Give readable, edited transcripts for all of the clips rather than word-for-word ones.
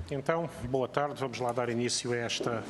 Então, boa tarde, vamos lá dar início a esta,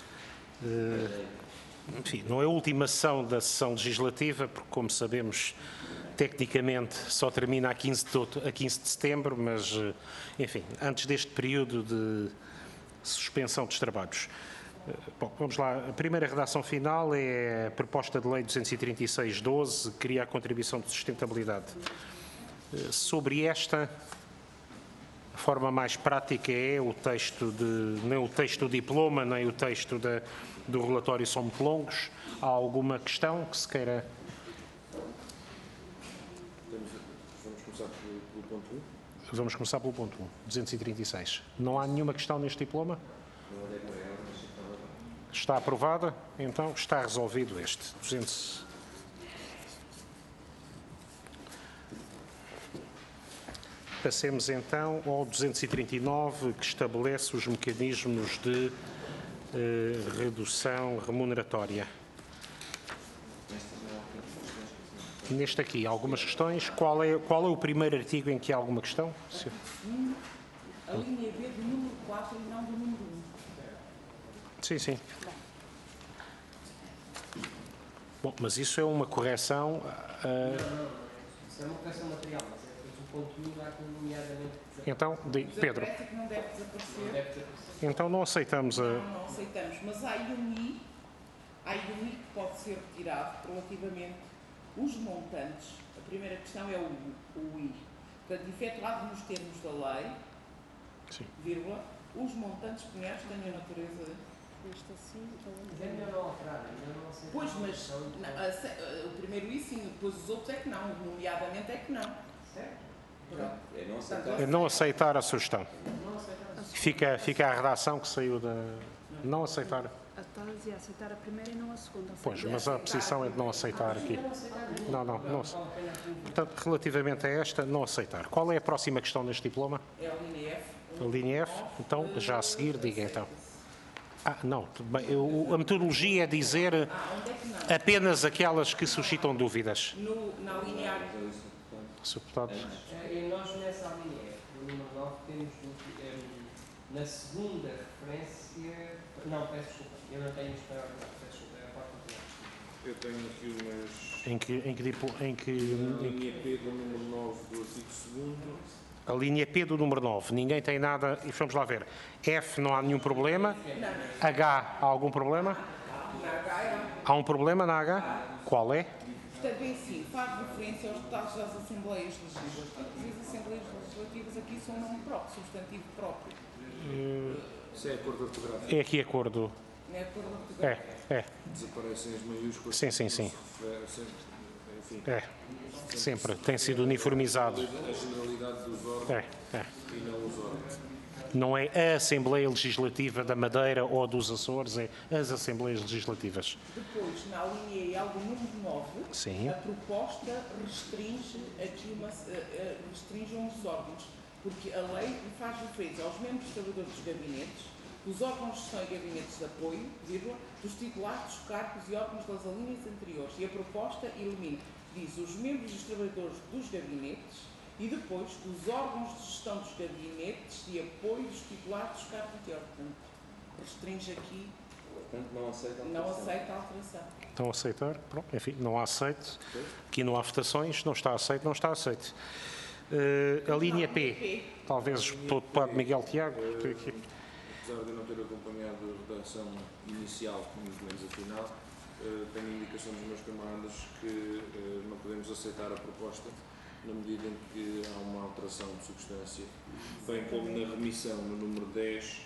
enfim, não é a última sessão da sessão legislativa, porque, como sabemos, tecnicamente só termina a 15 de setembro, mas, enfim, antes deste período de suspensão dos trabalhos. Bom, vamos lá. A primeira redação final é a proposta de lei 236/12, que cria a contribuição de sustentabilidade. Sobre esta, a forma mais prática é o texto nem o texto do diploma, nem o texto do relatório são muito longos. Há alguma questão que se queira? Vamos começar pelo ponto 1. Vamos começar pelo ponto 1, 236. Não há nenhuma questão neste diploma? Está aprovada? Então está resolvido este. 200. Passemos então ao 239, que estabelece os mecanismos de redução remuneratória. Neste aqui, algumas questões. Qual é o primeiro artigo em que há alguma questão? A linha B do número 4 e não do número 1. Sim, sim. Bom, mas isso é uma correção... Isso é uma correção material, mas é depois o ponto 1 já nomeadamente... Então, Pedro. Parece que não deve desaparecer. Não deve desaparecer. Então não aceitamos a... Não aceitamos, mas há aí um I que pode ser retirado relativamente os montantes. A primeira questão é o I. Portanto, efetuado nos termos da lei, Sim. vírgula, os montantes cunhados têm a natureza... Mas é melhor não alterar, ainda não aceitar. Pois, mas o primeiro I sim, depois os outros é que não, nomeadamente é que não. Certo? Pronto. É não aceitar. É não aceitar a sugestão. Não aceitar. Fica a redação que saiu da... Não aceitar. Está a dizer aceitar a primeira e não a segunda. Pois, mas a posição é de não aceitar aqui. Não. Portanto, relativamente a esta, não aceitar. Qual é a próxima questão neste diploma? É a linha F. A linha F. Então, já a seguir, diga então. Não, tudo bem. A metodologia é dizer Onde é que não? apenas aquelas que suscitam dúvidas. Na linha A. Sr. Deputado. E nós nessa linha, no número 9, temos na segunda referência... Não, peço desculpa, eu não tenho isto para ordenar, peço desculpa, é a parte anterior. Eu tenho aqui umas... Em que linha P do número 9 do artigo 2º. a linha P do número 9, ninguém tem nada, e vamos lá ver. F, não há nenhum problema. H, há algum problema? Na H é Há um problema na H? Qual é? Portanto, é assim, faz referência aos detalhes das Assembleias Legislativas. E as Assembleias Legislativas aqui são um nome próprio, substantivo próprio. Isso é acordo ortográfico. É aqui acordo. Não é acordo ortográfico? É. Desaparecem as maiúsculas. Sim. Enfim. É. Sempre. Tem sido uniformizado. A generalidade dos órgãos e não os órgãos. Não é a Assembleia Legislativa da Madeira ou dos Açores, é as Assembleias Legislativas. Depois, na linha E, algo número 9, Sim. a proposta restringe aqui restringe uns órgãos, porque a lei faz referência aos membros trabalhadores dos gabinetes, dos órgãos de gestão e gabinetes de apoio, vírgula, dos titulares dos cargos e órgãos das alíneas anteriores. E a proposta elimina, diz, os membros dos trabalhadores dos gabinetes e depois dos órgãos de gestão dos gabinetes e apoio dos titulares dos cargos anteriores. Portanto, restringe aqui, Portanto, não aceita a não alteração. aceita a alteração. Estão a aceitar? Pronto, enfim, não há aceito. Aqui não há votações, não está aceito, não está aceito. A linha P, talvez pelo deputado Miguel Tiago. Apesar de eu não ter acompanhado a redação inicial, muito menos a final, tenho indicação dos meus camaradas que não podemos aceitar a proposta na medida em que há uma alteração de substância, bem como na remissão no número 10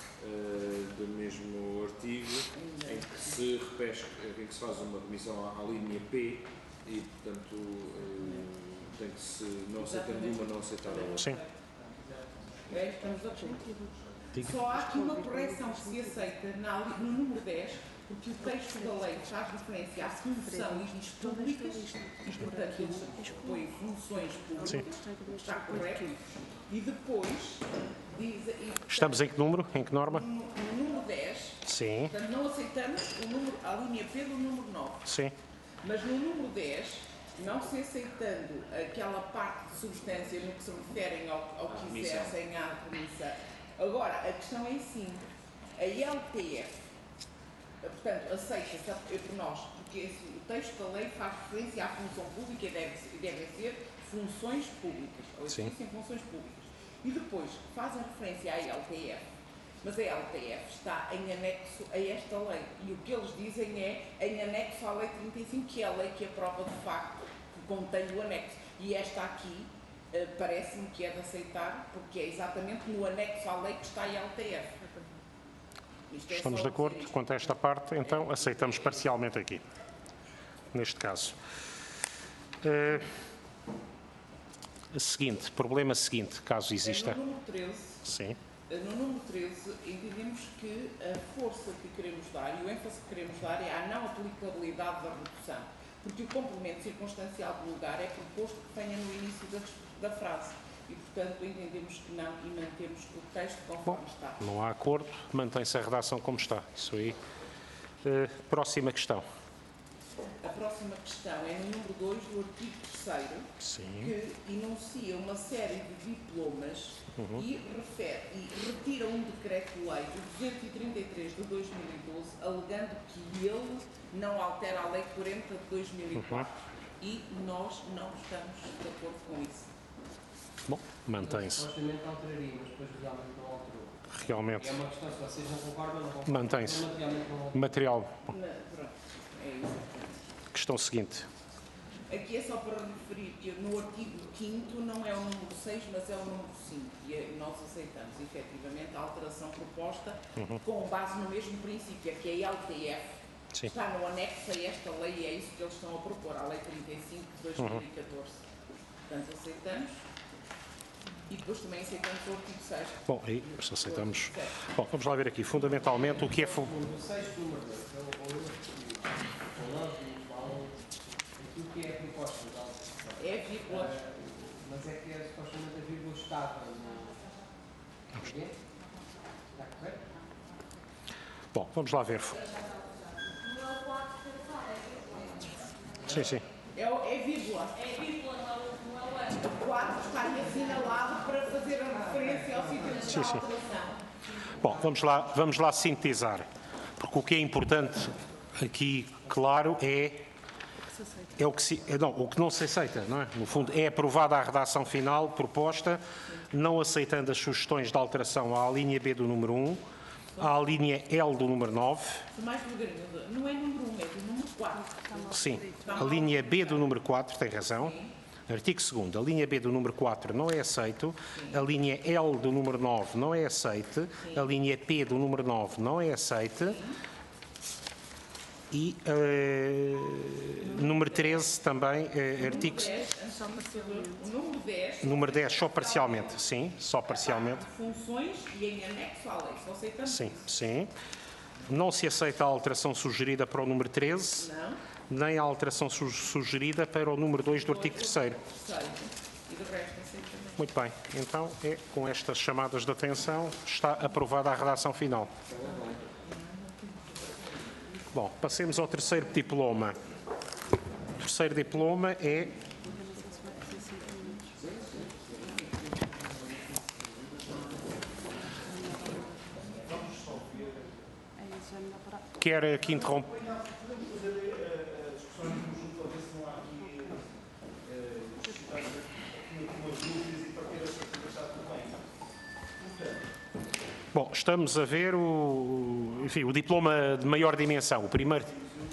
do mesmo artigo, em que se repesca, em que se faz uma remissão à linha P e, portanto, tem que se não aceitar uma, não aceitar a outra. Sim. Estamos de acordo. Só há aqui uma correção que se aceita no número 10, porque o texto da lei faz referência à função e diz públicas, e portanto eles põem funções públicas, está correto, e depois diz... Estamos em que número? Em que norma? No número 10, Sim. portanto não aceitamos a linha P do número 9, Sim. mas no número 10, não se aceitando aquela parte de substância no que se referem ao que exercem à remissa, Agora, a questão é assim, a LTF, portanto, aceita-se por nós, porque o texto da lei faz referência à função pública e devem ser funções públicas, ou existem funções públicas. E depois fazem referência à LTF, mas a LTF está em anexo a esta lei. E o que eles dizem é em anexo à Lei 35, que é a lei que aprova de facto, que contém o anexo. E esta aqui parece-me que é de aceitar, porque é exatamente no anexo à lei que está a LTF. Estamos de acordo quanto a esta parte, então aceitamos parcialmente aqui, neste caso. Problema seguinte, caso exista. No número 13, Sim. No número 13, entendemos que a força que queremos dar e o ênfase que queremos dar é à não aplicabilidade da redução, porque o complemento circunstancial do lugar é proposto que venha no início da frase e, portanto, entendemos que não e mantemos o texto conforme está. Não há acordo, mantém-se a redação como está. Isso aí. Próxima questão. A próxima questão é no número 2 do artigo 3º, que enuncia uma série de diplomas e retira um decreto-lei de 233 de 2012, alegando que ele não altera a Lei 40 de 2004 e nós não estamos de acordo com isso. Bom, mantém-se. Supostamente alteraria, mas depois realmente não alterou. Realmente. É uma questão, se vocês não concordam, não concordam. Mantém-se. Materialmente não alterou. Material. Pronto, é isso. Questão seguinte. Aqui é só para referir que no artigo 5º não é o número 6, mas é o número 5. E nós aceitamos, efetivamente, a alteração proposta com base no mesmo princípio, que a LTF está no anexo a esta lei e é isso que eles estão a propor, a Lei 35 de 2014. Portanto, aceitamos. E depois também aceitamos o artigo 6. Bom, aí aceitamos. Bom, vamos lá ver aqui. Fundamentalmente, o que é... O sexto número 2, aquilo que é a proposta da alteração. É vírgula. Mas é que supostamente a vírgula estava no... Está correto? Bom, vamos lá ver. Sim, sim. É vírgula. É vírgula, não é o ano. O 4 está aí assinalado para fazer a referência ao sítio de alteração. Bom, vamos lá sintetizar. Porque o que é importante aqui, claro, o que não se aceita, não é? No fundo, é aprovada a redação final proposta, não aceitando as sugestões de alteração à linha B do número 1, à linha L do número 9. Mais devagarinho, não é número 1, é do número 4. Sim, a linha B do número 4, tem razão. Artigo 2º, a linha B do número 4 não é aceito, a linha L do número 9 não é aceite, a linha P do número 9 não é aceite. E número 13 também, artigo... Número 10 só parcialmente, sim, só parcialmente. Funções e em anexo à lei, só aceitamos. Sim, sim. Não se aceita a alteração sugerida para o número 13, nem a alteração sugerida para o número 2 do artigo 3º. E do resto aceitamos. Muito bem, então com estas chamadas de atenção está aprovada a redação final. Bom, passemos ao terceiro diploma. O terceiro diploma é... Quer aqui interromper? Bom, estamos a ver o diploma de maior dimensão, o primeiro.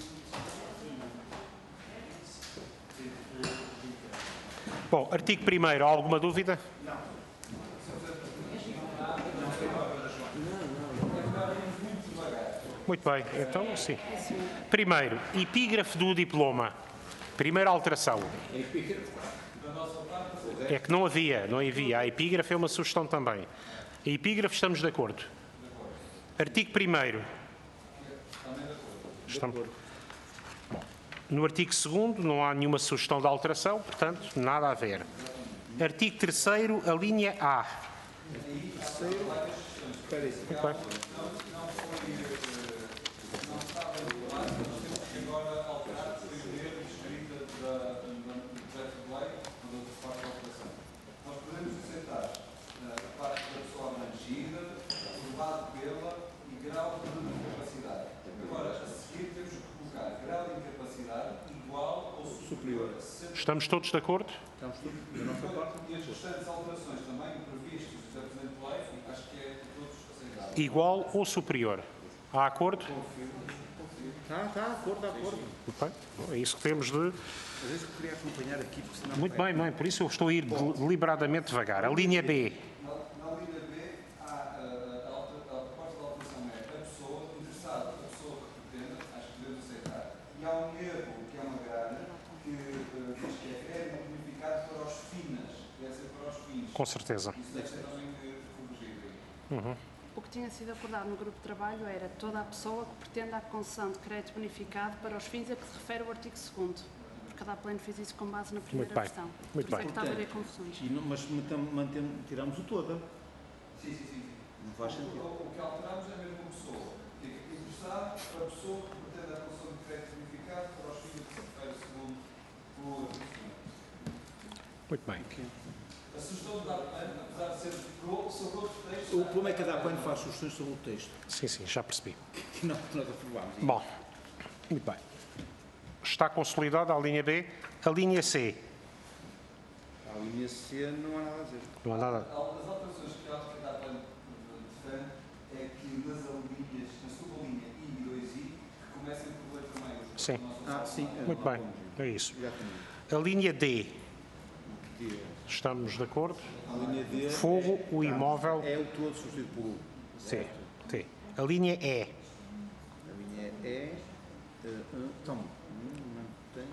Bom, artigo 1º, há alguma dúvida? Não. Muito bem, então sim. Primeiro, epígrafe do diploma. Primeira alteração. É que não havia. A epígrafe é uma sugestão também. A epígrafe estamos de acordo. Artigo 1º. No artigo 2º não há nenhuma sugestão de alteração, portanto, nada a ver. Artigo 3º, a linha A. Muito bem. causado pela e grau de incapacidade. Agora, a seguir temos que colocar grau de incapacidade igual ou superior a 60%. Estamos todos de acordo? Estamos todos da nossa parte. E as restantes alterações também previstas da presente lei, acho que é de todos aceitável. Igual ou superior? Há acordo? Está, acordo, acordo. Muito bem. Bom, é isso que temos de... Às vezes eu queria acompanhar aqui, porque senão... Muito bem, por isso eu estou a ir deliberadamente devagar. A linha B. Na linha B, a proposta de alteração é a pessoa interessada, a pessoa que pretende, acho que devemos aceitar. E há um erro, que é uma grade, que diz que é crédito bonificado para os finas, deve ser para os fins. Com certeza. Isso deve ser também corrigido aí. O que tinha sido acordado no grupo de trabalho era toda a pessoa que pretenda a concessão de crédito bonificado para os fins a que se refere o artigo 2º. Porque cada pleno fez isso com base na primeira bem, versão. muito Por isso bem. é que estava a haver confusões. Mas tiramos o toda. Sim. Não faz sentido. O que alteramos é a mesma pessoa. Fica interessado para a pessoa que pretende a concessão de crédito bonificado para os fins a que se refere segundo o artigo 2º. Muito bem. A sugestão de dar plano, apesar de ser sobre outro texto... O problema é que a DAPAN faz sugestões sobre o texto. Sim, já percebi. Que nós aprovamos. Bom, muito bem. Está consolidada a linha B. A linha C. A linha C não há nada a dizer. Não há nada. As alterações que a DAPAN defende é que nas alíneas, na sublinha I e 2I, que comecem por letra maiúscula. Sim. Sim. Muito bem. É isso. Exatamente. A linha D. Estamos de acordo? A linha D... Fogo, o imóvel... É o todo substituído por U. Sim. A linha E. A linha E... Então, mantém...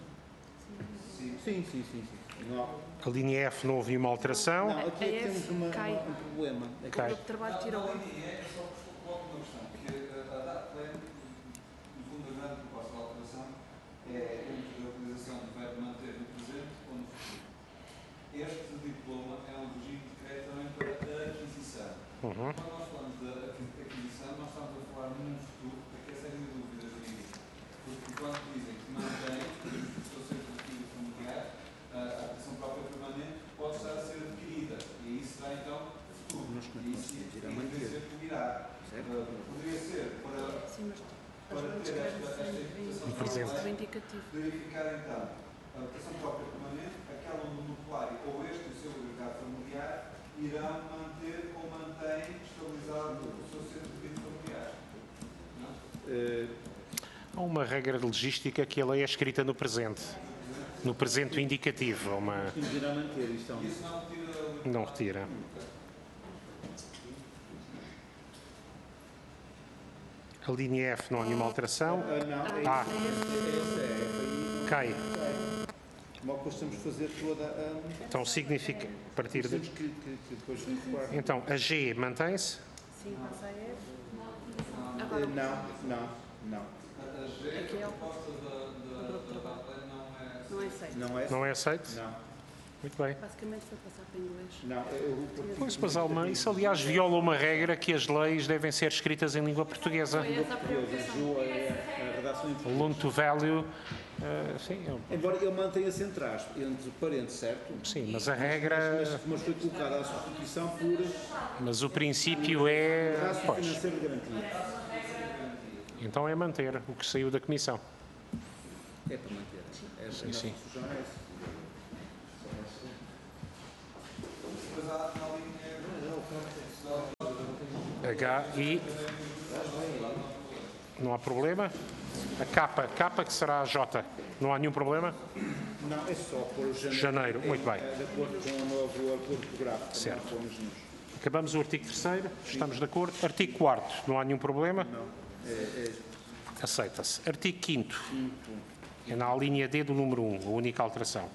Sim. Não há... A linha F não houve nenhuma alteração. Não, aqui é que A F temos cai. um problema. É que O Cai. grupo de trabalho tirou. A linha E é só coloco uma questão, que a DAPAN, no fundo, a grande proposta de alteração é entre a utilização do verbo manter no presente ou no futuro. Este diploma é um regime de crédito também para a aquisição. Quando nós falamos da aquisição, nós estamos a falar num futuro, porque essa é a minha dúvida jurídica. Porque quando dizem que mantém, estou sempre adquirido familiar, a aquisição própria permanente pode estar a ser adquirida. E aí será então futuro. E isso poderia ser que virá. Poderia ser Sim, mas para ter esta interpretação do indicativo. verificar então a votação própria permanente, aquela do monopolário ou este, o seu agregado familiar, irão manter ou mantém estabilizado o seu centro de vida familiar. Não? Há uma regra de logística que a lei é escrita no presente. No presente indicativo. irá manter isto. Isso não retira Não retira. A linha F não há nenhuma alteração. Não, Ah. Cai. Mas depois temos que fazer toda a... Então significa, a partir de... Temos que depois recuar. Então, a G mantém-se? Sim, passa a F. Agora, Não. a G, aqui é a o proposta da grupo de trabalho. DAPAN Não é aceito. Não é? Não é aceito? Não. Muito bem. Basicamente foi passar para inglês. Não. Pois, mas há isso, aliás, viola uma regra que as leis devem ser escritas em língua portuguesa. Foi essa a preocupação. A redação em Loan to value, sim, Embora ele mantenha-se entre aspas, entre parênteses, certo? sim, mas a regra, Mas foi colocada a substituição por mas o princípio é, traço pois, financeiro de garantia. então é manter o que saiu da comissão. É para manter. A nossa sim. sugestão é essa. depois há na linha H, I, não há problema. A capa que será a J, não há nenhum problema? Não, é só por Janeiro, muito bem. De acordo com o novo acordo topográfico. Certo. Não pomos nenhum. Acabamos o artigo 3º, estamos de acordo. Artigo 4º, não há nenhum problema? Não. Aceita-se. Artigo 5º, é na linha D do número 1, a única alteração.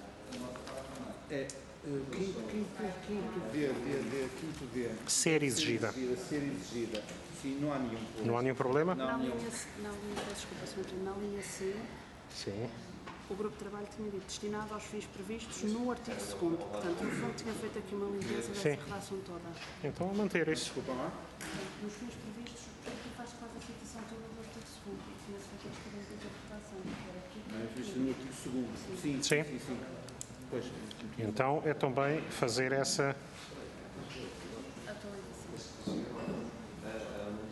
Quinto D. Ser exigida. Ser exigida. Sim, não há nenhum problema. Não há nenhum problema? Na linha, desculpa, Sr. António, na linha C, Sim. o grupo de trabalho tinha dito destinado aos fins previstos no artigo 2º. Portanto, no fundo, tinha feito aqui uma limpeza dessa Sim. redação toda. Então a manter isso. Desculpa lá. Nos fins previstos, aqui faz quase a citação toda do artigo 2º. E tinha-se feito esta limpeza de redação. Era aqui. Mas isto no artigo segundo. Sim. Pois. Então é também fazer essa. Atualização.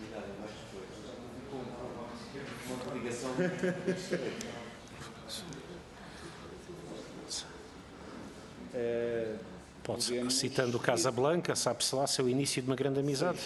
Pode, citando o Casablanca, sabe-se lá se é o início de uma grande amizade.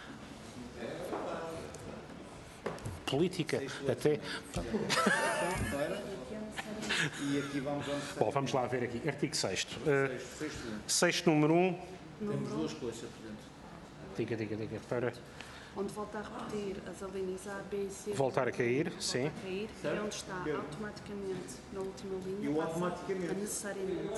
Política, até. Não era? E aqui vamos onde está. Bom, vamos lá ver aqui. Artigo 6º. Sexto. 6º, número 1. Temos duas coisas, Sr. Presidente. Diga. Para Onde volta a repetir as alíneas A, B e C. voltar a cair, sim. Volta a cair, e onde está automaticamente na última linha. E o passa automaticamente? a necessariamente.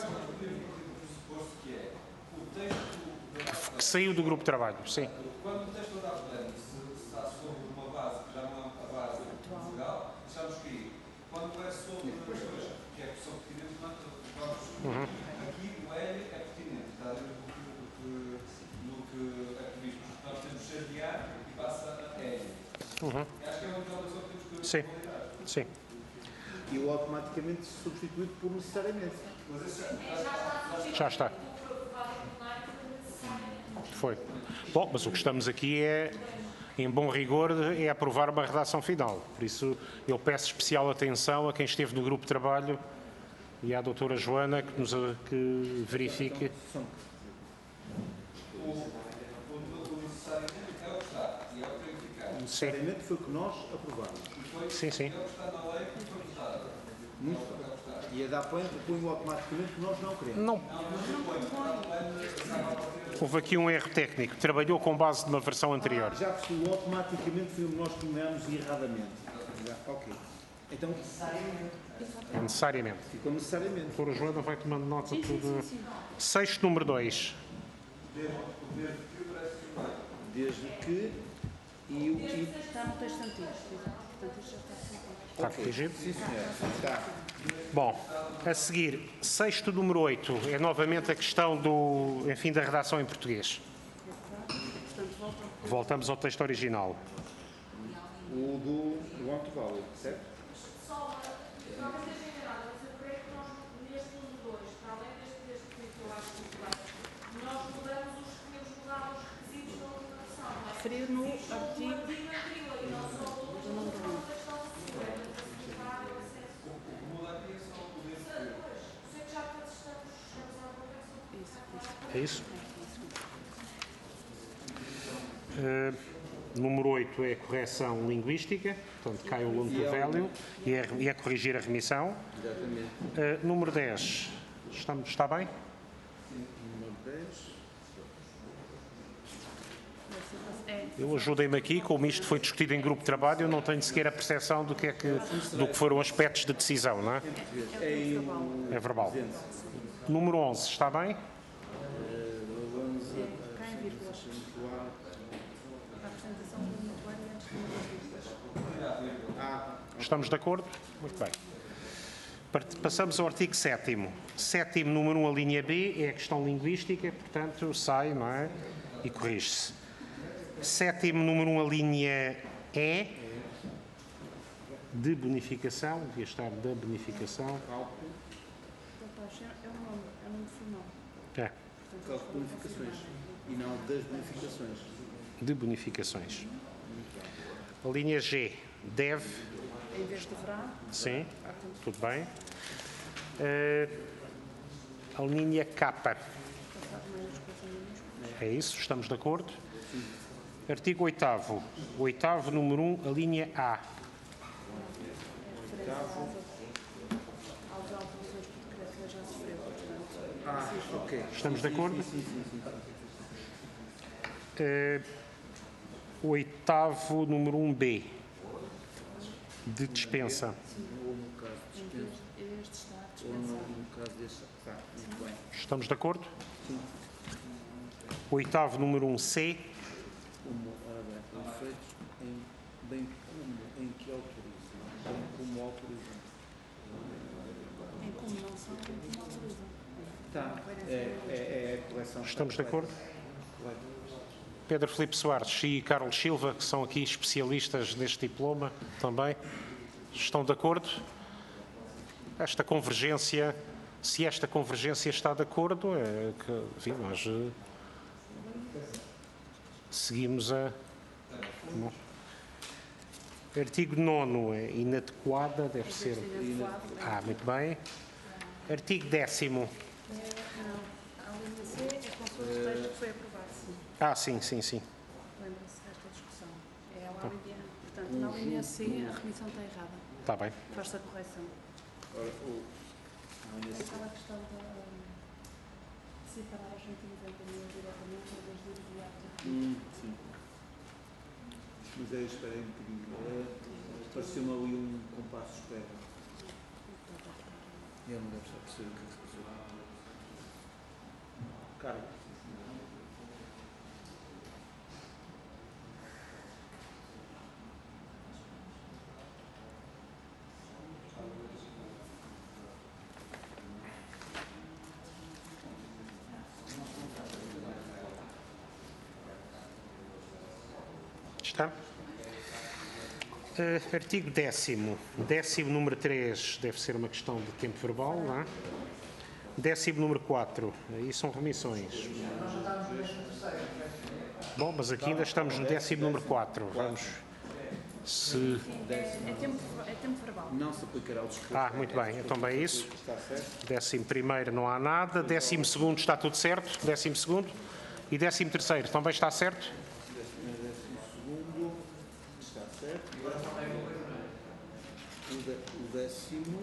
Que saiu do grupo de trabalho, sim. Quando o texto da plano se está sobre uma base que já não é a base legal, deixamos cair. Quando é sobre outras coisas, que é a opção pertinente, vamos. Aqui o L é pertinente, está dentro do que é previsto. Nós temos chavear e passa a L. Acho que é uma alteração que temos que Sim. validar. Sim. E o automaticamente substituído por necessariamente. Já está. Foi. Bom, mas o que estamos aqui é, em bom rigor, é aprovar uma redação final. Por isso, eu peço especial atenção a quem esteve no grupo de trabalho e à doutora Joana que verifique. O necessariamente é o que está e é o que tem que ficar. Necessariamente foi o que nós aprovamos. Sim. É o que está na lei que foi votado. Muito bem. E a da planta põe automaticamente que nós não queremos. Não. Houve aqui um erro técnico. Trabalhou com base numa versão anterior. Já percebi, automaticamente foi o que nós tomamos erradamente. Já, ok. Então, Necessariamente. ficou necessariamente. A doutora Joana vai tomando nota de tudo. 6º, número 2. Desde que e o que. Está no texto antigo. Portanto, isto já está assim. Está corrigido? Sim, senhor. Está. Bom, a seguir, 6º, número 8. É novamente a questão da redação em português. Portanto, Voltamos ao texto original. O do want to value, certo? Só, talvez esteja enganada, mas eu creio que nós, neste número 2, para além deste que eu acho muito bem, nós mudamos tínhamos mudado os requisitos da última versão, não é? referir no Existe um artigo. artigo anterior e nós só mudamos o texto ao segundo, para facilitar o acesso. Pois, sei que já todos estamos a conversa. É isso? Número 8 é correção linguística, portanto cai o loan to value e é corrigir a remissão. Exatamente. Número 10, está bem? Número 10. Eu ajudei-me aqui, como isto foi discutido em grupo de trabalho, eu não tenho sequer a percepção do que foram aspectos de decisão, não é? É verbal. Número 11, está bem? Cá em vírgulas. A apresentação do mutuário antes de uma Estamos de acordo? Muito bem. Passamos ao artigo 7º. 7º, número 1, a linha B, é a questão linguística, portanto, sai, não é? E corrige-se. 7º, número 1, a linha E, de bonificação, devia estar da bonificação. É um nome formal. É, Cálculo de bonificações e não das bonificações. de bonificações. A linha G, deve, Em vez de deverá, sim, tudo bem. A linha K, passado maiúsculas em minúsculas. é isso, estamos de acordo? Artigo 8º. 8º, número 1, a linha A. Às alterações que o decreto já sofreu, portanto. Ok. Estamos de acordo? Sim. 8º, número 1B, de dispensa. Ou no caso de dispensa, Este está ou dispensado. no caso deste. Está, muito bem. Estamos de acordo? 8º, número 1C, Como, ora bem, efeitos em bem como em que autorizam. Bem como autorizam. Em como não são, em como autorizam. Tá. É a correção. estamos de acordo? Correto. Pedro Filipe Soares e Carlos Silva, que são aqui especialistas neste diploma também, estão de acordo? Esta convergência, se esta convergência está de acordo, é que, enfim, nós seguimos a... Artigo 9º é inadequada, deve ser... Inadequado. Muito bem. Artigo 10º. Não, a linha C é consoante o texto que foi aprovado, sim. Sim. Lembra-se desta discussão. É a linha, portanto, na linha C a remissão está errada. Está bem. Faz-se a correção. Aquela questão de separar os 190 mil diretamente em vez de imediato. Sim. Mas espera aí um bocadinho. Pareceu-me ali um compasso de espera. E ele não deve estar a perceber o que se passou. Carlos. Está? Artigo 10º. 10º número 3 deve ser uma questão de tempo verbal, não é? 10º número 4, aí são remissões. Bom, mas aqui ainda estamos no 10º número 4. Vamos. Se... É tempo verbal. Não se aplicará o disposto. Muito bem, então bem isso. Está certo? 11º não há nada. 12º está tudo certo. 12º. E 13º também está certo? 12º está certo. O 10º.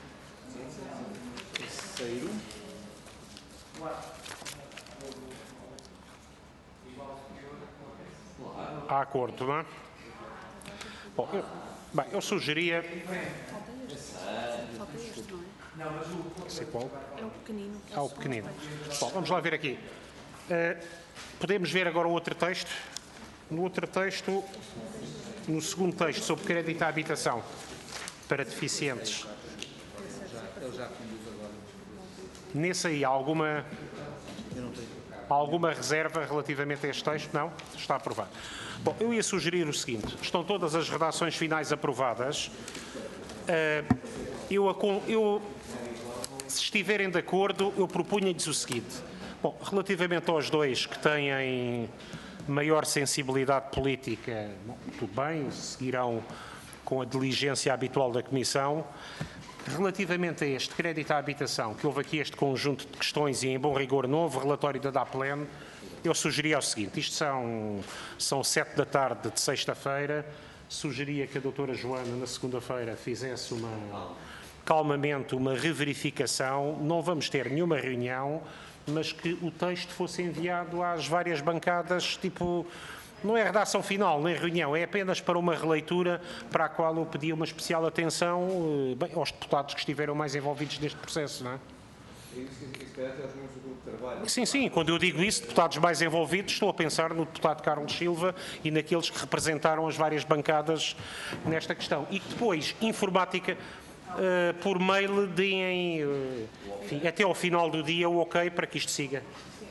Terceiro. Há acordo, não é? Bom, eu sugeria... Falta este, não é? Sei qual? É o pequenino. O pequenino. Bom, vamos lá ver aqui. Podemos ver agora o outro texto. No outro texto, no segundo texto, sobre crédito à habitação para deficientes. Ele já conduz agora. Nesse aí, há alguma reserva relativamente a este texto? Não? Está aprovado. Bom, eu ia sugerir o seguinte. Estão todas as redações finais aprovadas. Se estiverem de acordo, eu propunha-lhes o seguinte. Bom, relativamente aos dois que têm maior sensibilidade política, tudo bem, seguirão com a diligência habitual da Comissão. Relativamente a este crédito à habitação, que houve aqui este conjunto de questões e, em bom rigor, novo relatório da DAPLEN, eu sugeria o seguinte. Isto são 7 da tarde de sexta-feira. Sugeria que a doutora Joana, na segunda-feira, fizesse calmamente uma reverificação. Não vamos ter nenhuma reunião, mas que o texto fosse enviado às várias bancadas, tipo... Não é redação final, nem reunião, é apenas para uma releitura para a qual eu pedi uma especial atenção aos deputados que estiveram mais envolvidos neste processo, não é? Sim, quando eu digo isso, deputados mais envolvidos, estou a pensar no deputado Carlos Silva e naqueles que representaram as várias bancadas nesta questão. E que depois, informática, por mail, deem, enfim, até ao final do dia, o ok para que isto siga.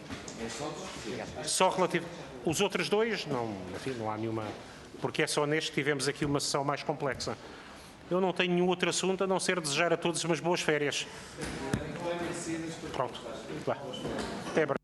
Só relativo... Os outros dois, não há nenhuma... Porque é só neste que tivemos aqui uma sessão mais complexa. Eu não tenho nenhum outro assunto a não ser desejar a todos umas boas férias. Pronto. Até breve.